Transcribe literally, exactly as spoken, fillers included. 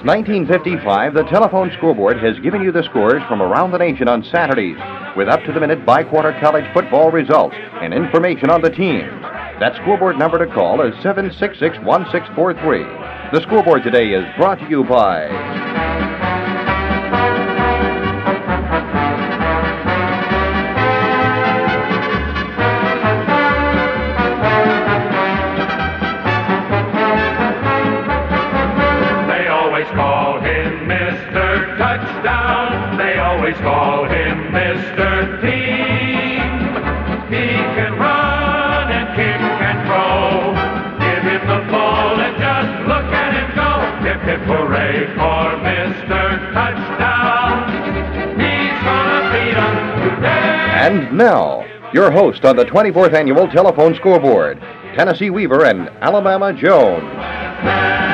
Since nineteen fifty-five, the Telephone Scoreboard has given you the scores from around the nation on Saturdays, with up-to-the-minute by-quarter college football results and information on the teams. That scoreboard number to call is seven six six, one six four three. The scoreboard today is brought to you by... They always call him Mister Touchdown. They always call him Mister Team. He can run and kick and throw. Give him the ball and just look at him go. Hip, hip, hooray for Mister Touchdown. He's gonna beat 'em today. And now, your host on the twenty-fourth Annual Telephone Scoreboard, Tennessee Weaver and Alabama Jones.